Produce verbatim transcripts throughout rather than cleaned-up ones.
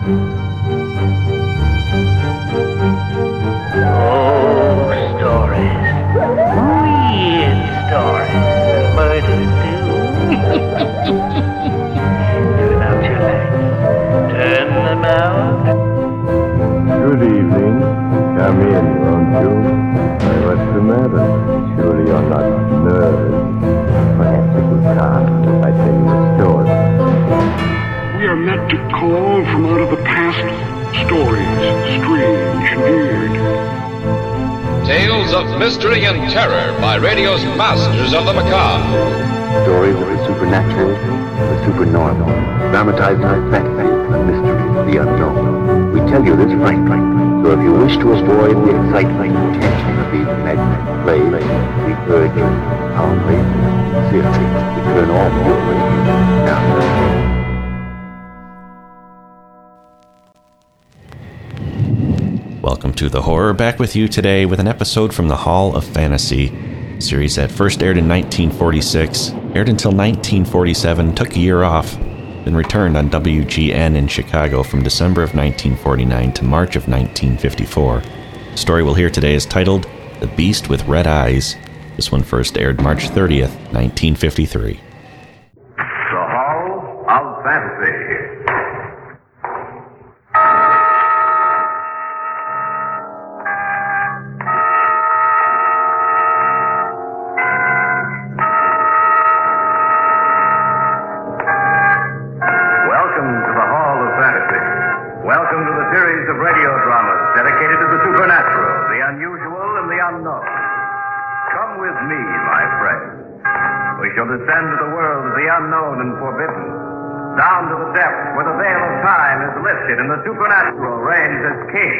Mystery and terror by radio's masters of the macabre. Stories of the supernatural, the supernormal, dramatized fantasy, the mystery, the unknown. We tell you this frankly, so if you wish to avoid the excitement and tension of these imaginary plays, we urge you, calmly, sincerely, to turn off your radio now. Welcome to The Horror, back with you today with an episode from the Hall of Fantasy, a series that first aired in nineteen forty-six, aired until nineteen forty-seven, took a year off, then returned on W G N in Chicago from December of nineteen forty-nine to March of nineteen fifty-four. The story we'll hear today is titled The Beast with Red Eyes. This one first aired March thirtieth, nineteen fifty-three. The Hall of Fantasy. Descend to the world of the unknown and forbidden, down to the depths where the veil of time is lifted and the supernatural reigns as king.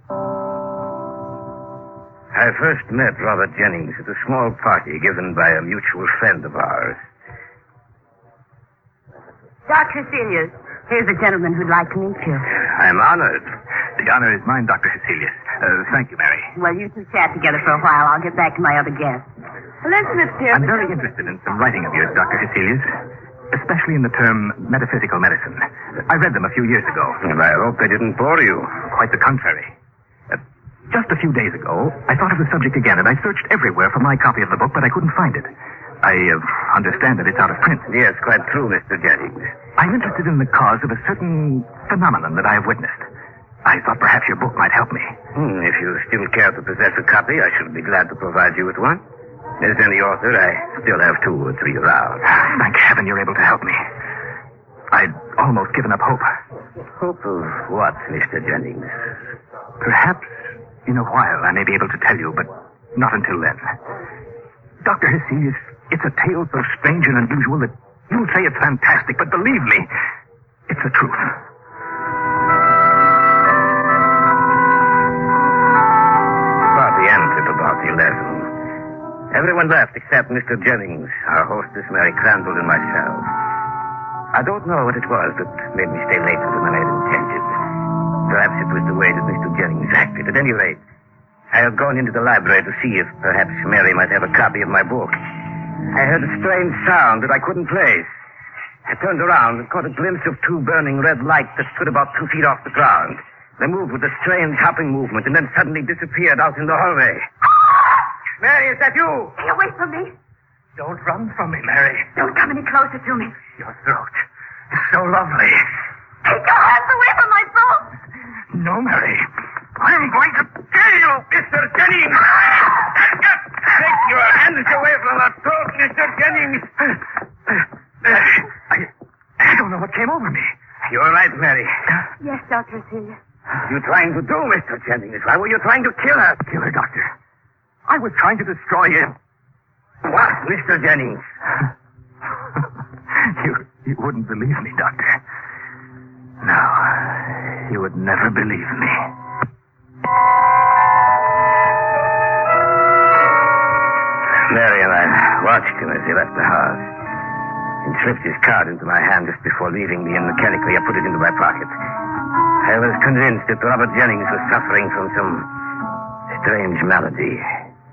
I first met Robert Jennings at a small party given by a mutual friend of ours. Doctor Hesselius, here's a gentleman who'd like to meet you. I'm honored. The honor is mine, Doctor Hesselius. Uh, thank you, Mary. Well, you two chat together for a while. I'll get back to my other guests. Elizabeth, dear. I'm very interested in some writing of yours, Doctor Hesselius, especially in the term metaphysical medicine. I read them a few years ago. And I hope they didn't bore you. Quite the contrary. Uh, just a few days ago, I thought of the subject again, and I searched everywhere for my copy of the book, but I couldn't find it. I uh, understand that it's out of print. Yes, quite true, Mister Jennings. I'm interested in the cause of a certain phenomenon that I have witnessed. I thought perhaps your book might help me. Hmm, if you still care to possess a copy, I should be glad to provide you with one. As any author, I still have two or three around. Thank heaven you're able to help me. I'd almost given up hope. Hope of what, Mister Jennings? Perhaps in a while I may be able to tell you, but not until then. Doctor Hesselius, it's a tale so strange and unusual that you'll say it's fantastic, but believe me, it's the truth. About the end at about eleven. Everyone left except Mister Jennings, our hostess Mary Crandall, and myself. I don't know what it was that made me stay later than I had intended. Perhaps it was the way that Mister Jennings acted. At any rate, I had gone into the library to see if perhaps Mary might have a copy of my book. I heard a strange sound that I couldn't place. I turned around and caught a glimpse of two burning red lights that stood about two feet off the ground. They moved with a strange hopping movement and then suddenly disappeared out in the hallway. Mary, is that you? Stay away from me. Don't run from me, Mary. Don't come any closer to me. Your throat is so lovely. Take your hands away from my throat. No, Mary. I'm going to kill you, Mister Jennings. Take your hands away from her throat, Mister Jennings. I, I don't know what came over me. You're right, Mary. Yes, Doctor Hesselius. You trying to do, Mister Jennings? Why were you trying to kill her? Kill her, Doctor. I was trying to destroy him. What, Mister Jennings? you, you wouldn't believe me, Doctor. No, you would never believe me. Mary and I watched him as he left the house. He slipped his card into my hand just before leaving me, and mechanically I put it into my pocket. I was convinced that Robert Jennings was suffering from some strange malady.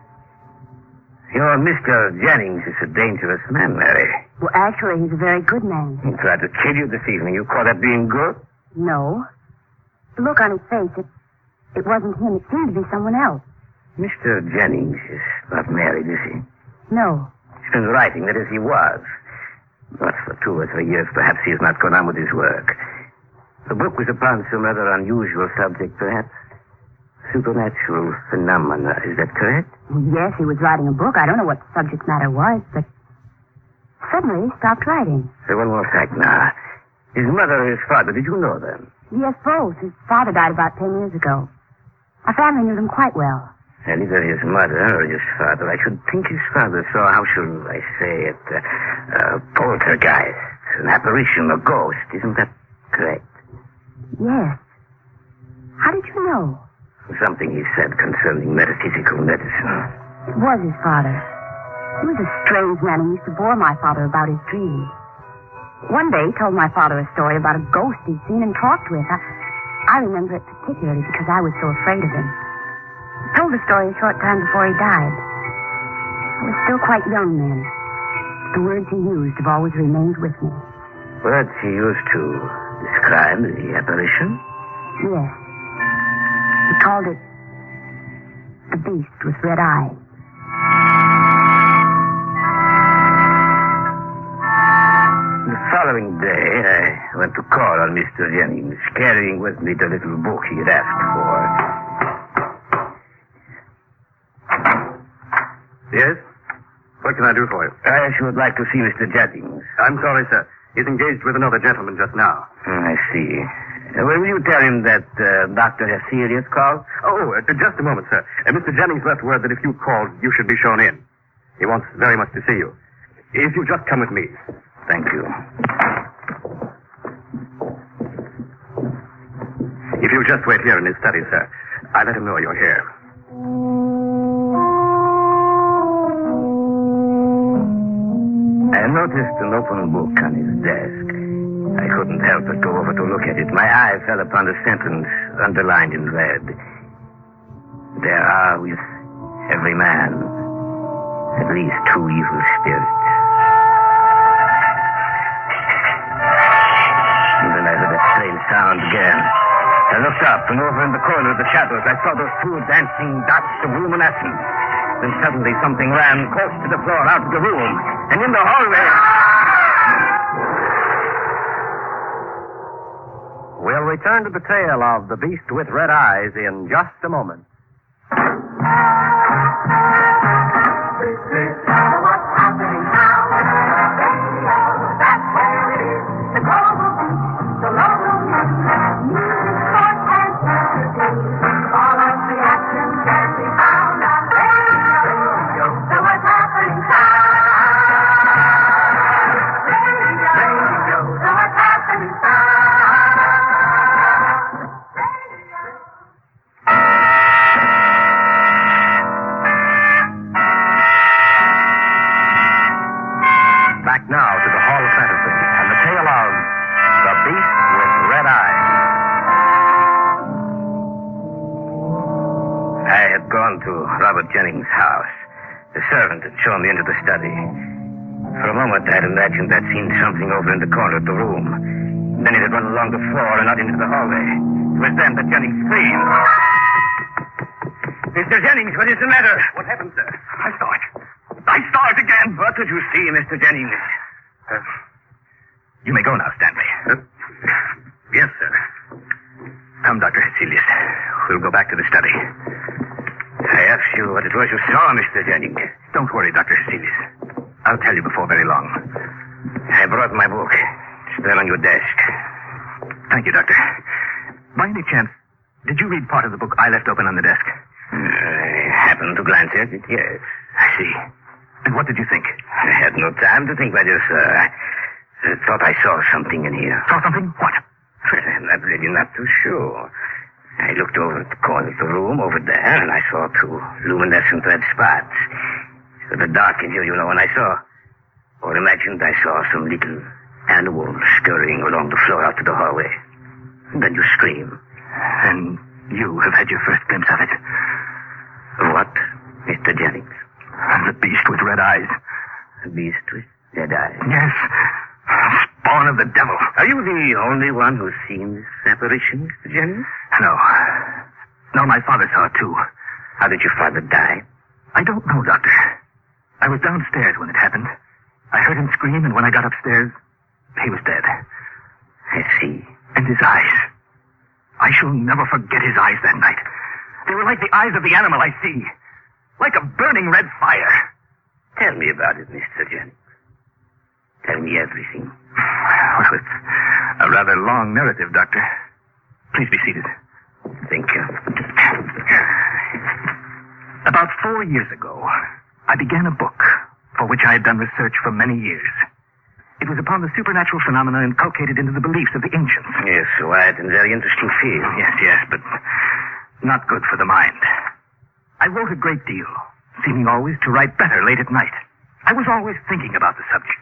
Your Mister Jennings is a dangerous man, Mary. Well, actually, he's a very good man. He tried to kill you this evening. You call that being good? No. The look on his face, it, it wasn't him. It seemed to be someone else. Mister Jennings is not married, is he? No. He's been writing that as he was. But for two or three years, perhaps he has not gone on with his work. The book was upon some rather unusual subject, perhaps. Supernatural phenomena. Is that correct? Yes, he was writing a book. I don't know what the subject matter was, but suddenly he stopped writing. So one more fact now. His mother and his father, did you know them? Yes, both. His father died about ten years ago. Our family knew them quite well. And either his mother or his father. I should think his father saw, how shall I say it, uh, a poltergeist, an apparition, a ghost. Isn't that correct? Yes. How did you know? Something he said concerning metaphysical medicine. It was his father. He was a strange man and used to bore my father about his dreams. One day he told my father a story about a ghost he'd seen and talked with. I, I remember it particularly because I was so afraid of him. He told the story a short time before he died. I was still quite young then. The words he used have always remained with me. Words he used to describe the apparition? Yes. He called it the beast with red eyes. The following day, I went to call on Mister Jennings, carrying with me the little book he had asked for. Yes? What can I do for you? I should like to see Mister Jennings. I'm sorry, sir. He's engaged with another gentleman just now. I see. Uh, will you tell him that uh, Doctor Hesselius called? Oh, uh, just a moment, sir. Uh, Mister Jennings left word that if you called, you should be shown in. He wants very much to see you. If you just come with me. Thank you. If you just wait here in his study, sir, I'll let him know you're here. I noticed an open book on his desk. I couldn't help but go over to look at it. My eye fell upon a sentence underlined in red. There are with every man at least two evil spirits. And then I heard that strange sound again. I looked up, and over in the corner of the shadows, I saw those two dancing dots of luminescence. Then suddenly something ran close to the floor out of the room. And in the hallway... We'll return to the tale of The Beast with Red Eyes in just a moment. Jennings' house. The servant had shown me into the study. For a moment, I had imagined I'd seen something over in the corner of the room. Then it had run along the floor and out into the hallway. It was then that Jennings screamed. Mister Jennings, what is the matter? What happened, sir? I saw it. I saw it again. What did you see, Mister Jennings? Uh, you may go now, Stanley. Uh, yes, sir. Come, Doctor Hesselius. We'll go back to the study. I asked you what it was you saw, Mister Jennings. Don't worry, Doctor Hesselius. I'll tell you before very long. I brought my book. It's there on your desk. Thank you, Doctor. By any chance, did you read part of the book I left open on the desk? I happened to glance at it, yes. I see. And what did you think? I had no time to think, my dear sir. I thought I saw something in here. Saw something? What? I'm not really not too sure. I looked over at the corner of the room over there, and I saw two luminescent red spots. It was dark in here, you know, and I saw, or imagined I saw some little animal scurrying along the floor out to the hallway. And then you scream. And you have had your first glimpse of it. What, Mister Jennings? The beast with red eyes. The beast with red eyes? Yes. spawn of the devil. Are you the only one who's seen this apparition, Mister Jennings? No. No, my father saw it too. How did your father die? I don't know, Doctor. I was downstairs when it happened. I heard him scream, and when I got upstairs, he was dead. I see. And his eyes. I shall never forget his eyes that night. They were like the eyes of the animal I see. Like a burning red fire. Tell me about it, Mister Jennings. Tell me everything. Well, it's a rather long narrative, Doctor. Please be seated. Thank you. About four years ago, I began a book for which I had done research for many years. It was upon the supernatural phenomena inculcated into the beliefs of the ancients. Yes, a wide and very interesting field. Yes, yes, but not good for the mind. I wrote a great deal, seeming always to write better late at night. I was always thinking about the subject.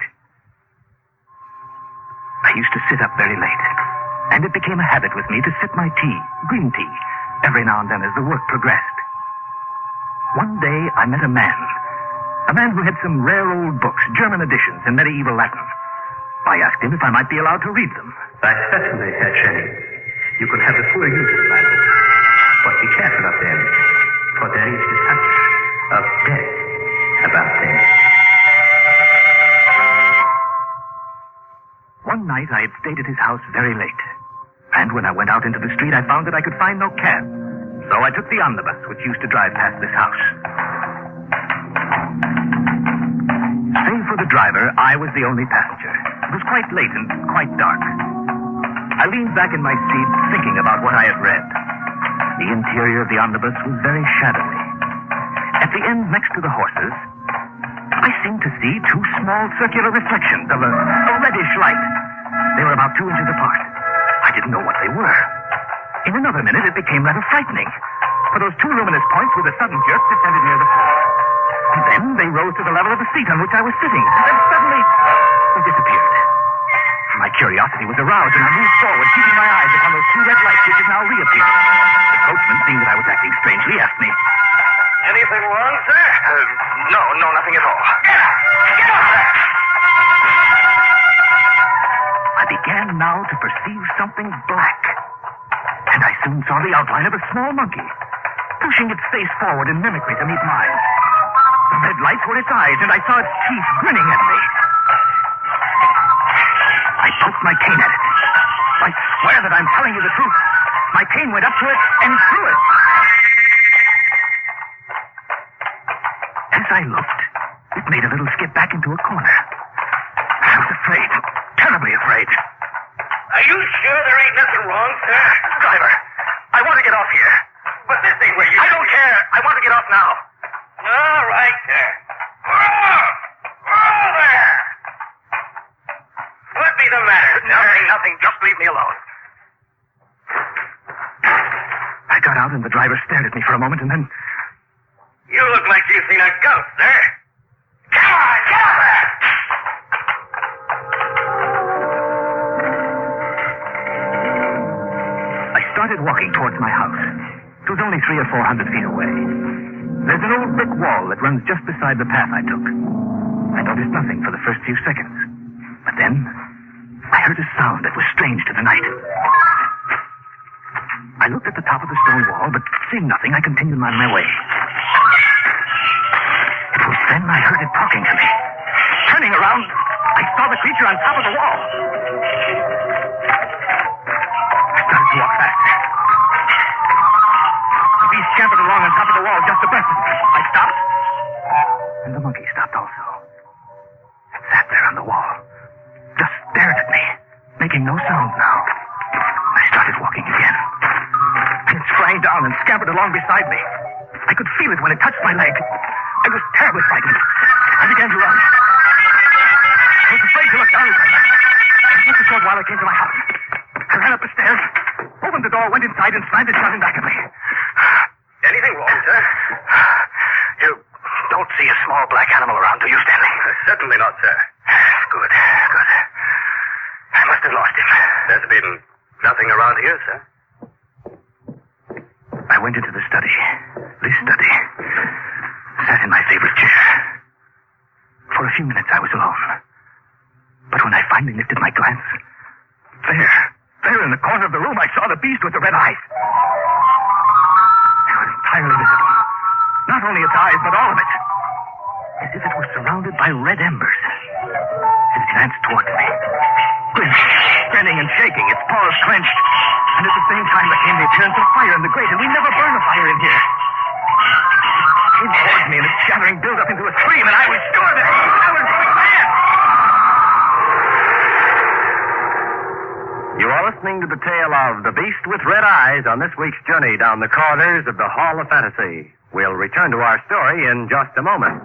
I used to sit up very late, and it became a habit with me to sip my tea, green tea, every now and then as the work progressed. One day I met a man, a man who had some rare old books, German editions in medieval Latin. I asked him if I might be allowed to read them. Why, certainly, Herr Jenny. You could have the full use of my book. But be careful of them, for there is the touch of death about them. One night I had stayed at his house very late. And when I went out into the street, I found that I could find no cab. So I took the omnibus, which used to drive past this house. Save for the driver, I was the only passenger. It was quite late and quite dark. I leaned back in my seat, thinking about what I had read. The interior of the omnibus was very shadowy. At the end, next to the horses, I seemed to see two small circular reflections of a, a reddish light. They were about two inches apart. I didn't know what they were. In another minute, it became rather frightening, for those two luminous points with a sudden jerk descended near the floor. And then they rose to the level of the seat on which I was sitting, and then suddenly they disappeared. My curiosity was aroused, and I moved forward, keeping my eyes upon those two red lights which had now reappeared. The coachman, seeing that I was acting strangely, asked me, Anything wrong, sir? Uh, no, no, nothing at all. Get up! Get up there! I began now to perceive something black. And I soon saw the outline of a small monkey, pushing its face forward in mimicry to meet mine. The red lights were its eyes, and I saw its teeth grinning at me. I poked my cane at it. I swear that I'm telling you the truth. My cane went up to it and through it. As I looked, it made a little skip back into a corner. I was afraid, terribly afraid. Are you sure there ain't nothing wrong, sir? Driver, I want to get off here. But this ain't where you... I don't care. I want to get off now. All right, sir. Oh, oh there! What be the matter, sir? Nothing, nothing. Just leave me alone. I got out, and the driver stared at me for a moment, and then... You look like you've seen a ghost, sir. Come on, get up there! I started walking towards my house. It was only three or four hundred feet away. There's an old brick wall that runs just beside the path I took. I noticed nothing for the first few seconds. But then, I heard a sound that was strange to the night. I looked at the top of the stone wall, but seeing nothing, I continued on my way. It was then I heard it talking to me. Turning around, I saw the creature on top of the wall. I started to walk faster. The beast scampered along on top of the wall just abreast of me. I stopped, and the monkey stopped also. It sat there on the wall, just stared at me, making no sound now. I started walking again. And it sprang down and scampered along beside me. I could feel it when it touched my leg. I was terribly frightened. I began to run. I was afraid to look down. And just a short while I came to my house. I ran up the stairs, opened the door, went inside, and slammed it shut in back of me. Anything wrong, sir? You don't see a small black animal around, do you, Stanley? Certainly not, sir. Good, good. I must have lost him. There's been nothing around here, sir. I went into the study. This study. Sat in my favorite chair. For a few minutes I was alone. But when I finally lifted my glance, there, there in the corner of the room, I saw the beast with the red eyes. It was entirely visible. Not only its eyes, but all of it. As if it was surrounded by red embers. It advanced toward me. Grinning, grinning and shaking, its paws clenched. And at the same time, there came the appearance of fire in the grate, and we never burn a fire in here. It came towards me, and its shattering built up into a scream, and I was sure that I was going mad. You are listening to the tale of The Beast with Red Eyes on this week's journey down the corridors of the Hall of Fantasy. We'll return to our story in just a moment.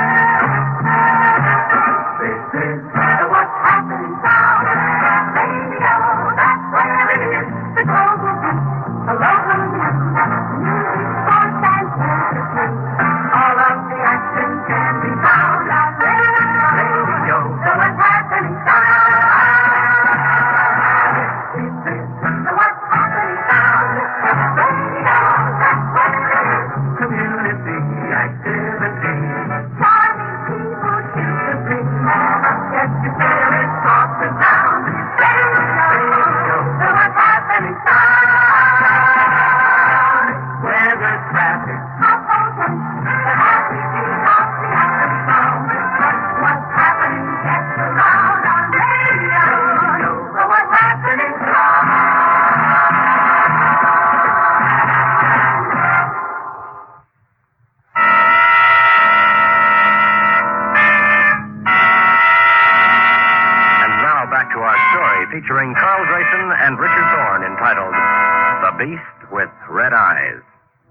This is what's happening down at radio. That's where it is. The global beat, the local news, music, sports, and fantasy. All of the action can be found on radio. So what's happening down? This is what's happening down at radio. That's where it is. Community activity. Charming people shoot the big. Get your spirit off the ground. Radio. So what's happening down? Weather, traffic, household, the happy beat of the action sound. What's happening gets around on radio. So what's happening down? And now back to our story featuring Carl Grayson and Richard Thorne entitled The Beast with Red Eyes.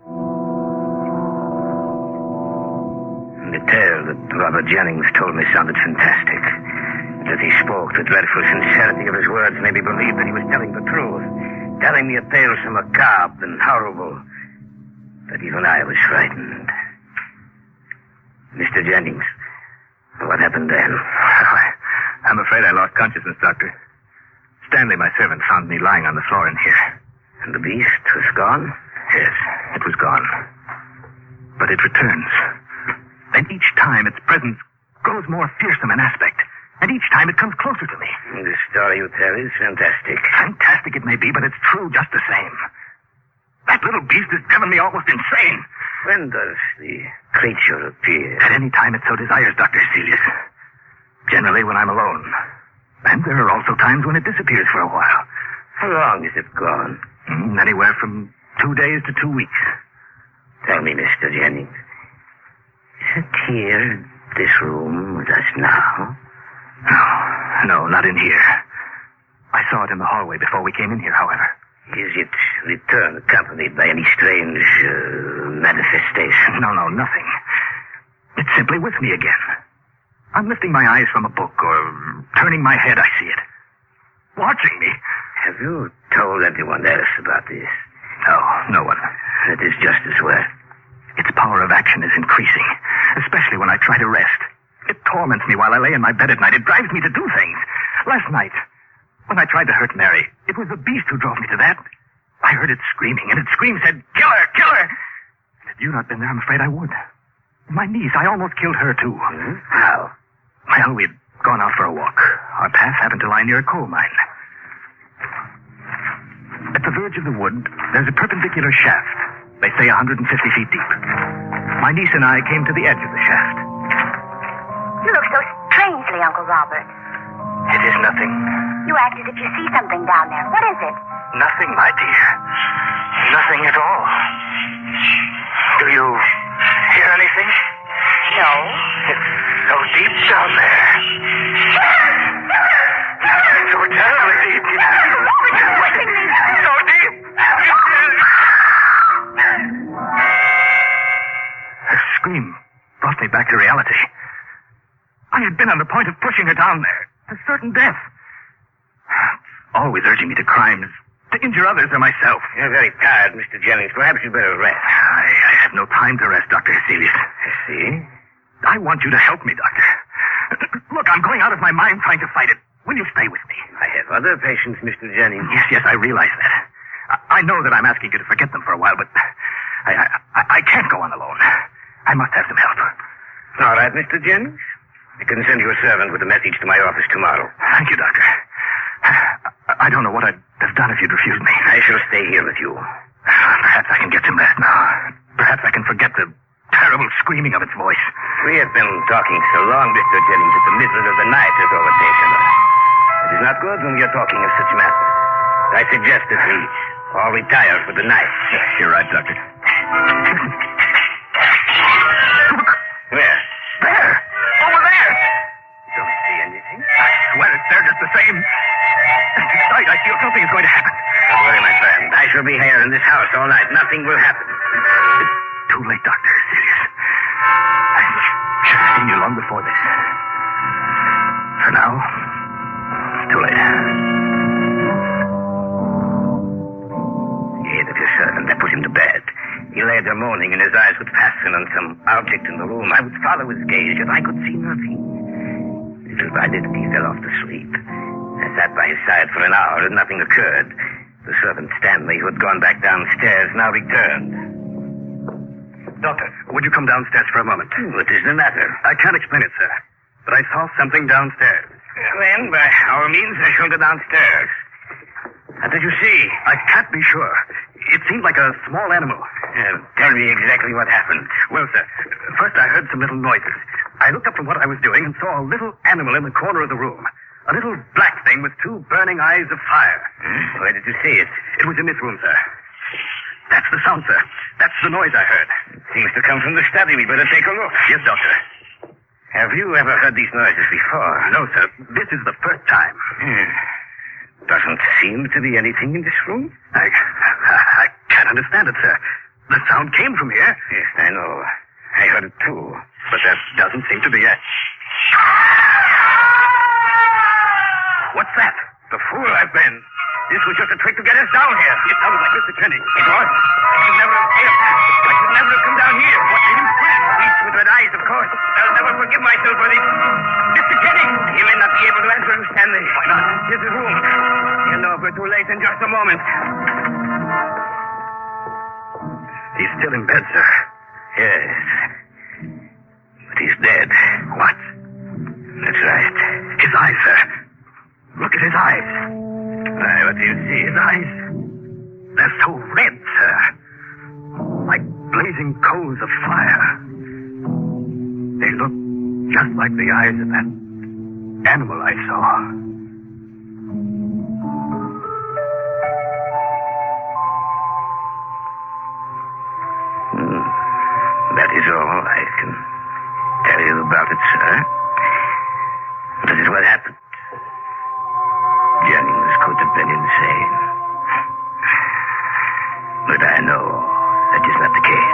The tale that Robert Jennings told me sounded fantastic. As he spoke, the dreadful sincerity of his words made me believe that he was telling the truth, telling me a tale so macabre and horrible that even I was frightened. Mister Jennings, what happened then? I'm afraid I lost consciousness, Doctor. Stanley, my servant, found me lying on the floor in here. And the beast was gone? Yes, it was gone. But it returns. And each time its presence grows more fearsome in aspect. And each time it comes closer to me. The story you tell is fantastic. Fantastic it may be, but it's true just the same. That little beast has driven me almost insane. When does the creature appear? At any time it so desires, Doctor Celius. Generally when I'm alone. And there are also times when it disappears for a while. How long is it gone? Mm, anywhere from two days to two weeks. Tell me, Mister Jennings. Is it here in this room with us now? No, no, not in here. I saw it in the hallway before we came in here, however. Is it returned accompanied by any strange uh, manifestation? No, no, nothing. It's simply with me again. I'm lifting my eyes from a book or turning my head, I see it. Watching me. Have you told anyone else about this? No, no one. That is just as well. Its power of action is increasing, especially when I try to rest. It torments me while I lay in my bed at night. It drives me to do things. Last night, when I tried to hurt Mary, it was the beast who drove me to that. I heard it screaming, and its scream said, "Kill her! Kill her!" Had you not been there, I'm afraid I would. My niece, I almost killed her, too. Mm-hmm. How? Well, we'd gone out for a walk. Our path happened to lie near a coal mine. At the verge of the wood, there's a perpendicular shaft. They say one hundred fifty feet deep. My niece and I came to the edge of the shaft. You look so strangely, Uncle Robert. It is nothing. You act as if you see something down there. What is it? Nothing, my dear. Nothing at all. Do you hear anything? No. It's so deep down there. It's so terribly deep. You're pushing me. So deep. Her scream brought me back to reality. I had been on the point of pushing her down there to certain death. Always urging me to crimes, to injure others or myself. You're very tired, Mister Jennings. Perhaps you'd better rest. I, I have no time to rest, Doctor Hecelius. I see. I want you to help me, Doctor. Look, I'm going out of my mind trying to fight it. Will you stay with me? I have other patients, Mister Jennings. Yes, yes, I realize that. I, I know that I'm asking you to forget them for a while, but I, I, I, I can't go on alone. I must have some help. All right, Mister Jennings. I can send you a servant with a message to my office tomorrow. Thank you, Doctor. I don't know what I'd have done if you'd refused me. I shall stay here with you. Perhaps I can get some rest now. Perhaps I can forget the terrible screaming of its voice. We have been talking so long, Mister Jennings, that the middle of the night has overtaken us. It is not good when we are talking of such matters. I suggest that we all retire for the night. You're right, Doctor. Look! Where? There! Over there! Don't see anything. I swear it's there just the same. Tonight, I feel something is going to happen. Don't worry, my friend. I shall be here in this house all night. Nothing will happen. It's too late, Doctor. Serious. I should have seen you long before this. For now, it's too late. He hated his servant. I put him to bed. He lay there moaning, and his eyes would fasten on some object in the room. I would follow his gaze, yet I could see nothing. Little by little, he fell off to sleep. I sat by his side for an hour, and nothing occurred. The servant Stanley, who had gone back downstairs, now returned. Doctor, would you come downstairs for a moment? What is the matter? I can't explain it, sir, but I saw something downstairs. Then, by all means, I shall go downstairs. What did you see? I can't be sure. It seemed like a small animal. Uh, tell me exactly what happened. Well, sir, first I heard some little noises. I looked up from what I was doing and saw a little animal in the corner of the room. A little black thing with two burning eyes of fire. Hmm? Where did you see it? It was in this room, sir. That's the sound, sir. That's the noise I heard. It seems to come from the study. We better take a look. Yes, Doctor. Have you ever heard these noises before? No, sir. This is the first time. Hmm. Doesn't seem to be anything in this room. I, I, I can't understand it, sir. The sound came from here. Yes, I know. I heard it too. But there doesn't seem to be a... What's that? The fool I've been. This was just a trick to get us down here. It sounded like Mister Jennings. It was. I should never have failed. I should never have come down here. What made him scream? Beast with red eyes, of course. I'll never forgive myself for this. Mister Jennings! He may not be able to answer you, Stanley. Why not? Here's his room. He'll know if we're too late in just a moment. He's still in bed, sir. Yes. But he's dead. What? That's right. His eyes, sir. Look at his eyes. Why, what do you see? His eyes. They're so red, sir. Like blazing coals of fire. They look just like the eyes of that animal I saw. Hmm. That is all I can tell you about it, sir. This is what happened. Jennings could have been insane. But I know that is not the case.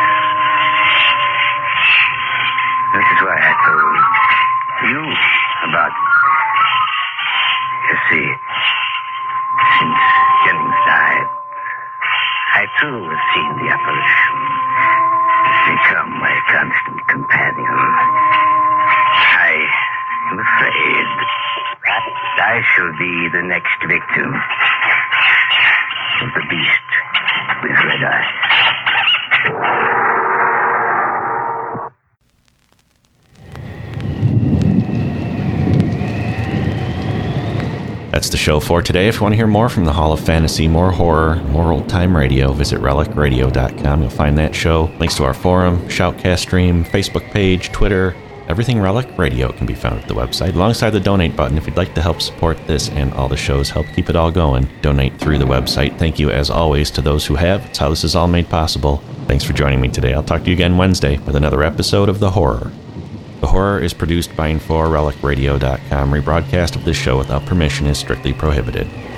This is why I told you about it. You see, since Jennings died, I too have seen the apparition become my constant companion. I am afraid that I shall be the next victim of the beast with red eyes. That's the show for today. If you want to hear more from the Hall of Fantasy, more horror, more old-time radio, visit relic radio dot com. You'll find that show. Links to our forum, Shoutcast stream, Facebook page, Twitter. Everything Relic Radio can be found at the website, alongside the donate button if you'd like to help support this and all the shows, help keep it all going. Donate through the website. Thank you, as always, to those who have. It's how this is all made possible. Thanks for joining me today. I'll talk to you again Wednesday with another episode of The Horror. The Horror is produced by and for relic radio dot com. Rebroadcast of this show without permission is strictly prohibited.